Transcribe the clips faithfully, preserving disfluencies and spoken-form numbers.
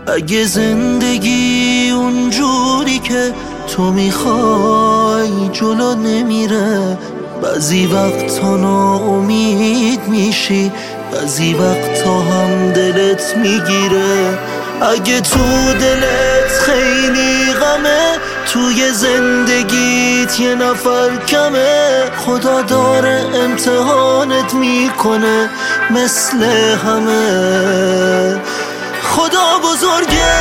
اگه زندگی اونجوری که تو میخوای جلو نمیره، بعضی وقتا ناامید میشی، بعضی وقتا هم دلت میگیره. اگه تو دلت خیلی غمه، توی زندگیت یه نفر کمه، خدا داره امتحانت میکنه مثل همه. خدا بزرگه،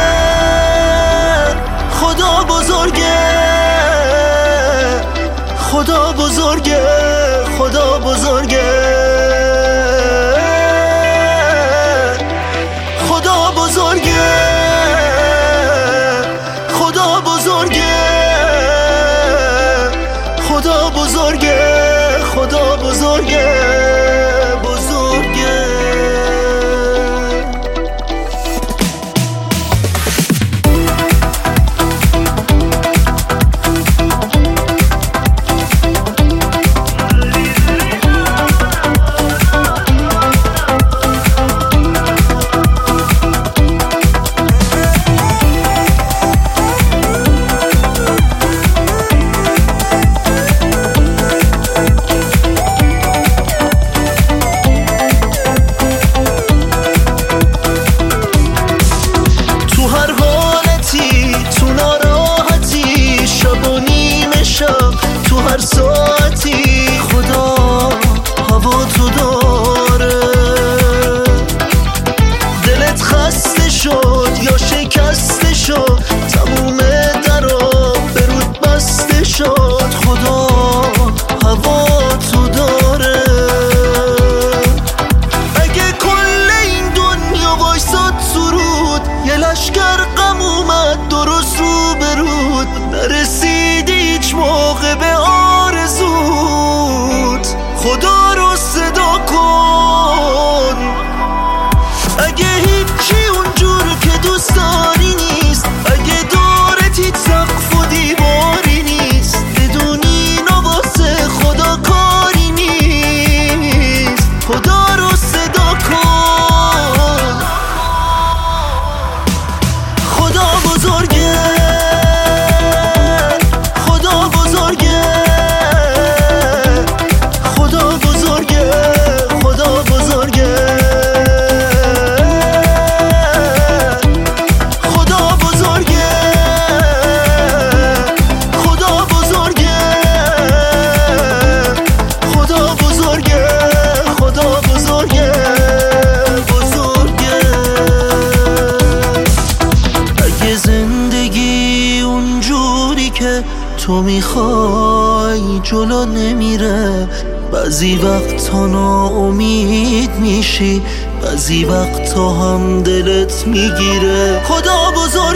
خدا بزرگه، خدا بزرگه، خدا بزرگه، خدا بزرگه، خدا بزرگه، خدا بزرگه، خدا بزرگه، بزرگه. تو هر ساعتی خدا هوا تو داره. دلت خسته شد یا شکسته شد، تموم درا به رود بسته شد، خدا هوا تو داره. اگه کل این دنیا وایساد سرود، یه لشکر غم اومد درست رو برود، نرسیدی هیچ موقع به آرزوت، خدا رو صدا کن. اگه هیچی اونجور که دوست داری نیست، اگه دارت هیچ سقف و دیواری نیست، بدونی نواسه خدا کاری نیست، خدا رو صدا کن. خدا بزرگه، تو میخوای جلو نمیره، بعضی وقتا ناامید میشی، بعضی وقتا هم دلت میگیره. خدا بزرگ